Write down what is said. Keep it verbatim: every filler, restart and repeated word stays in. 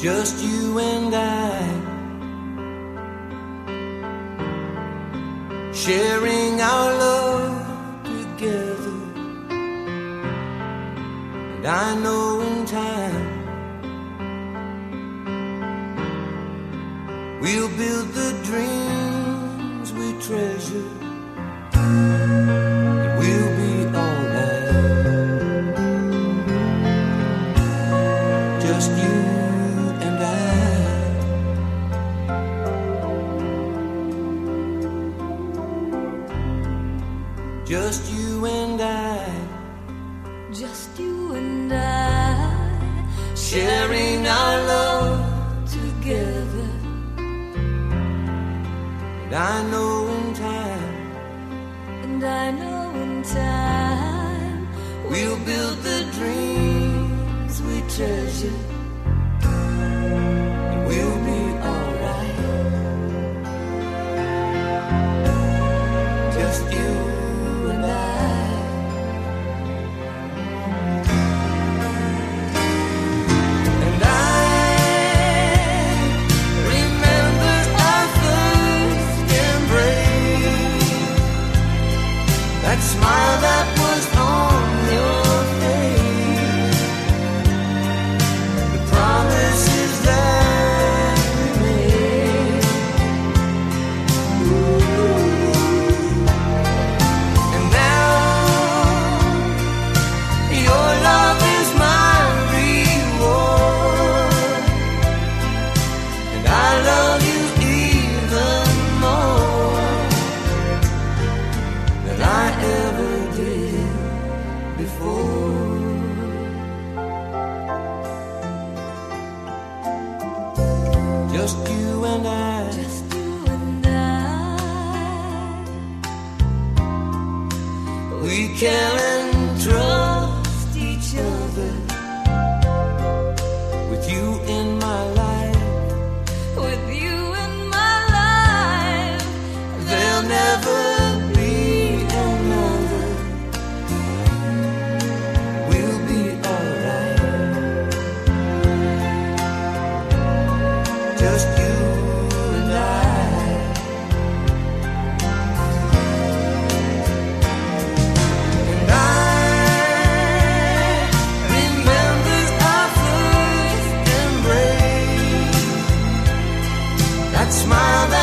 just you and I, sharing our love together. And I know in time we'll build the dreams we treasure, and we'll be alright, just you and I. Just you and I, just you and I, sharing our love together. And I know in time, and I know in time, we'll build the dreams we treasure, and we'll be alright, just you and I. And I remember our first embrace, that smile that was on your face, the promises that we made. Ooh. And now your love is my reward, and I love you even more than I ever did before. Just you and I, just you and I, we can entrust each other, with you in my life. with you in my life. There'll never be another. We'll be alright, just you and I. And I remember our first embrace, that smile that